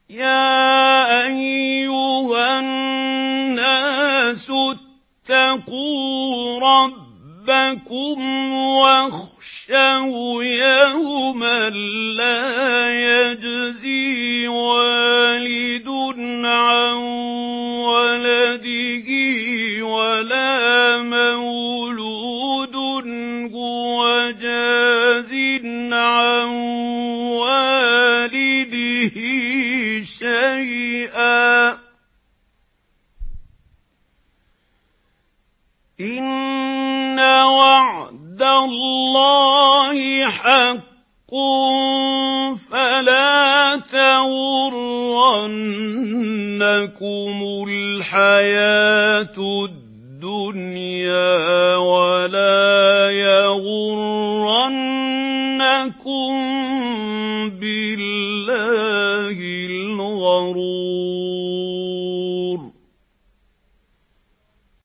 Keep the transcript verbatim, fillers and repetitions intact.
يَا أَيُّهَا النَّاسُ اتَّقُوا رَبَّكُمْ وَاخْشَوْا يَوْمًا لَّا يَجْزِي وَالِدٌ عَن وَلَدِهِ وَلَا مَوْلُودٌ هُوَ جَازٍ عَن وَالِدِهِ شَيْئًا ۚ إِنَّ وَعْدَ اللَّهِ حَقٌّ فَلَا تَغُرَّنَّكُمُ الْحَيَاةُ الدُّنْيَا وَلَا يَغُرَّنَّكُم بِاللَّهِ الْغَرُورُ